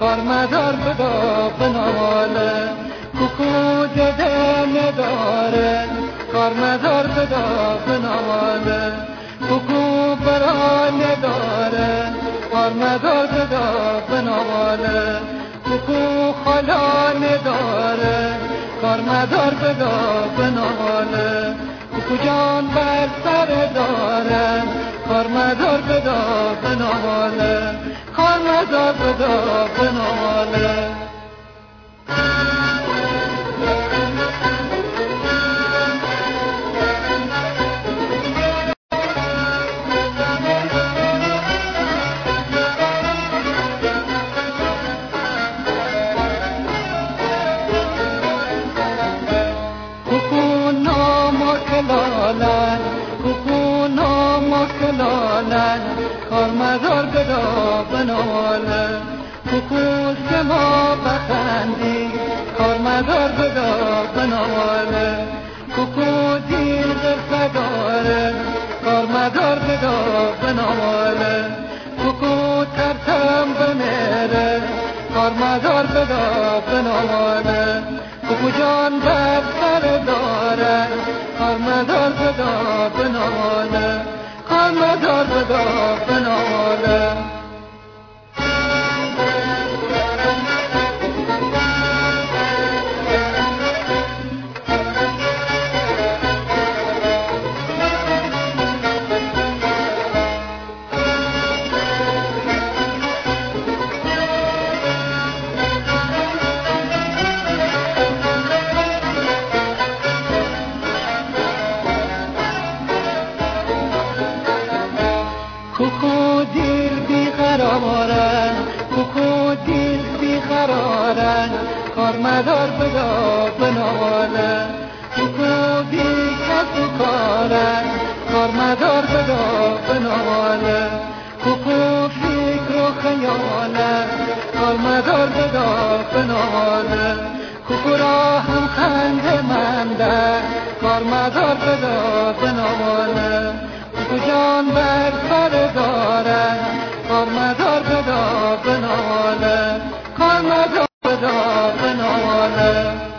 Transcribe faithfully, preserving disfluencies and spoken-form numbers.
مدار بدا بنواله کوکو جده نداره کار مدار بدا بنواله کوکو برا نداره کار مدار بدا بنواله کوکو خالا نداره کار مدار بدا بنواله کوکو جان بر سر داره کار مدار بدا بنواله کار مدار بدا بنواله کوکو نامکلالن کوکو نامکلالن کار مدار بدا بنواله کوکو سما بخندی کار مدار بدا بنواله کوکو دیر فداره کار مدار بدا بنواله کوکو ترتم بمیره کار مدار بدا بنواله کوکو جان بر سر داره کار مدار بدا بنواله کار مدار بدا بنواله کوکو دیر بی قرارن کوکو دیر بی قرارن کار مدار بدا بنواله کوکو بی کس و کارن کار مدار بدا بنواله کوکو فکر و خیالن کار مدار بدا بنواله کوکو را هم خنده منده کار مدار بدا بنواله کوکو جان بر سر داره کار مدار بدا بنواله کار مدار بدا بنواله